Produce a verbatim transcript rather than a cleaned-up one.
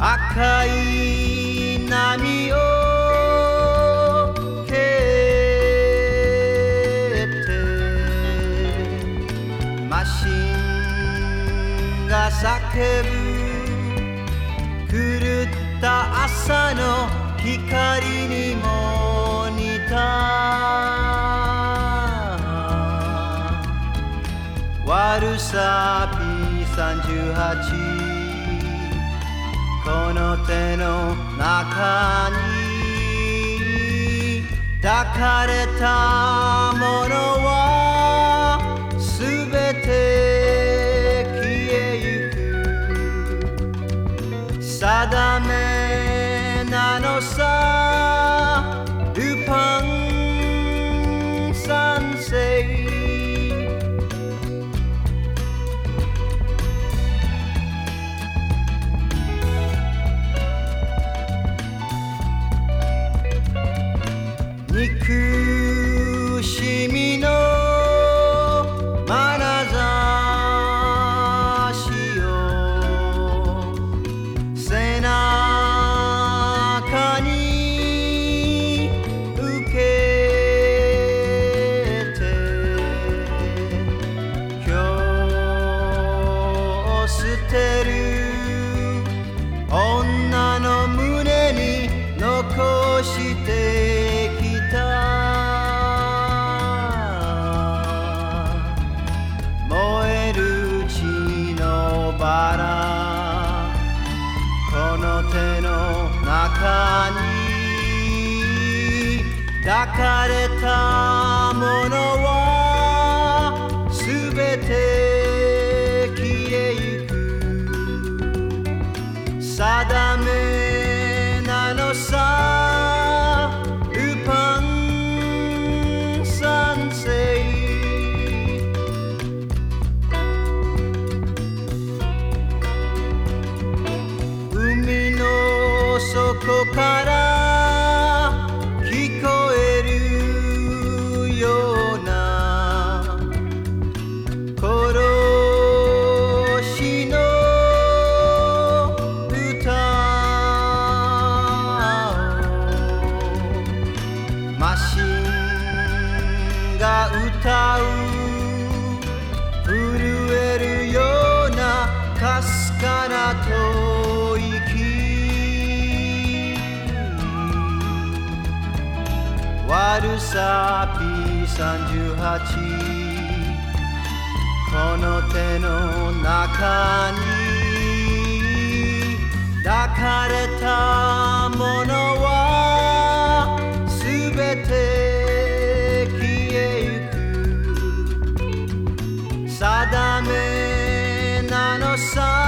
赤い波を蹴ってマシンが叫ぶ狂った朝の光にも似た悪さ ピーさんじゅうはち この手の中に抱かれたものはすべて消えゆく定めなのさルパン三世憎しみの眼差しを背中に受けて今日捨てる女の胸に残して燃える血のバラこの手の中に抱かれたものはすべて消えゆく定めなのさルパン三世海の底から聞こえるような殺しの歌マシンが歌う震えるようなかすかな吐息悪さ ピーさんじゅうはち この手の中に抱かれたものはすべて消えゆく定めなのさ